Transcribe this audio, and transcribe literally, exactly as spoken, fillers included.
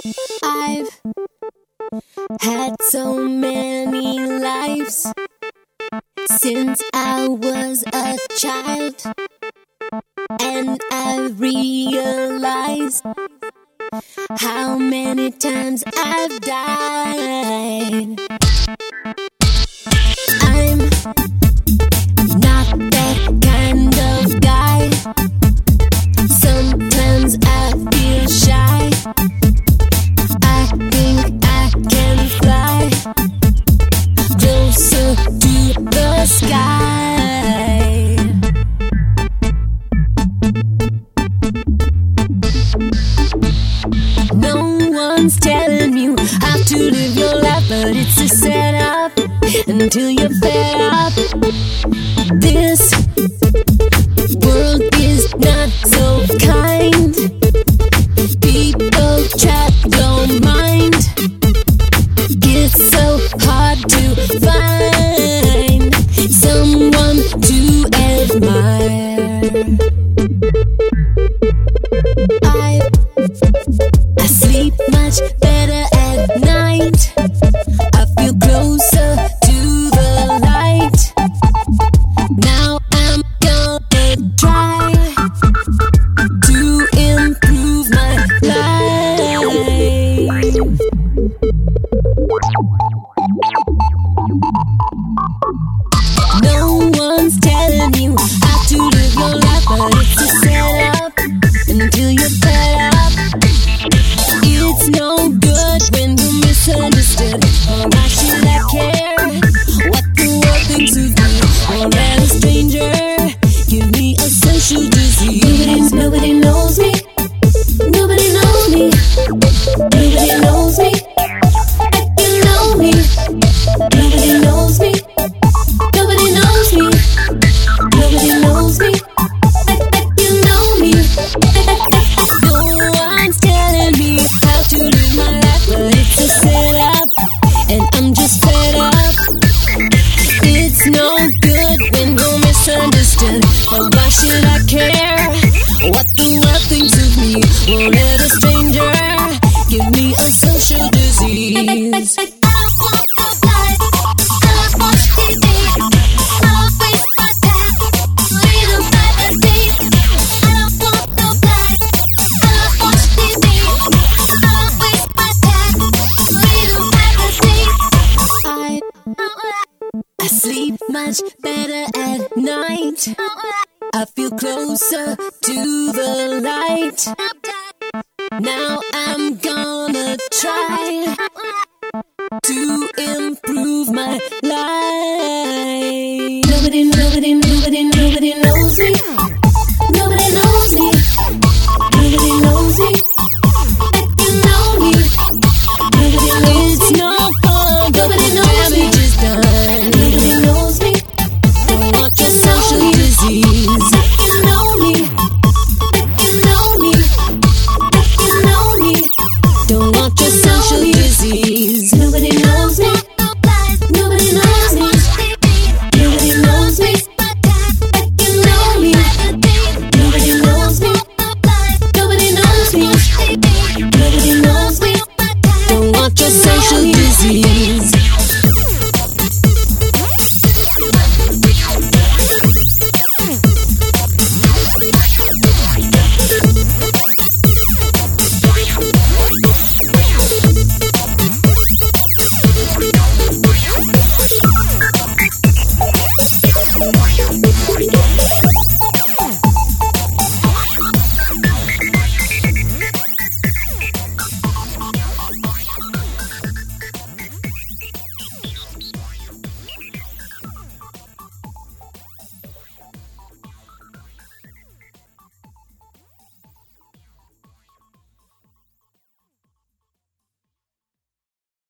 I've had so many lives since I was a child, and I realized how many times I've died. I'm not that kind of guy. Sometimes I feel shy. I think I can fly closer to the sky. No one's telling you how to live your life, but it's a setup until you're fed up. This world is not so kind. People trap your mind. It's so hard to find someone to admire. I I sleep much better at night. I feel closer to the light. Now I'm gonna try to improve my life. No one's telling you how to live your life, but it's a setup until you're fed up. It's no good when you're misunderstood. Oh, why should I care what the world thinks of me? Or let a stranger give me a social disease. Nobody, nobody knows me. Nobody knows me. Nobody knows me. You know me. Nobody knows me. Nobody knows me. Nobody knows me. You know me. No one's telling me how to live my life, but it's a setup, and I'm just fed up. It's no good when you're misunderstood. But why should I care what the world thinks of me? Won't let a stranger give me a social disease. I sleep much better at night. I feel closer to the light.